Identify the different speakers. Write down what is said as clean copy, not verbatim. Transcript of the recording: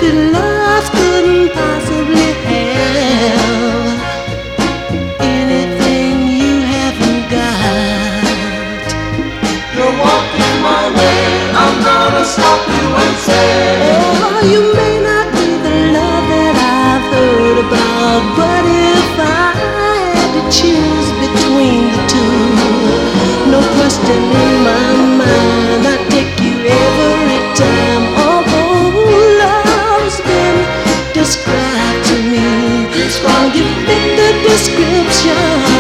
Speaker 1: that love couldn't possibly have anything you haven't got.
Speaker 2: You're walking my way, I'm gonna stop you and say,
Speaker 1: oh, you may not be the love that I've heard about, but if I had to choose between the two, no question in my mind, I'd take you every time. Although love's been described to me, I'll give it the description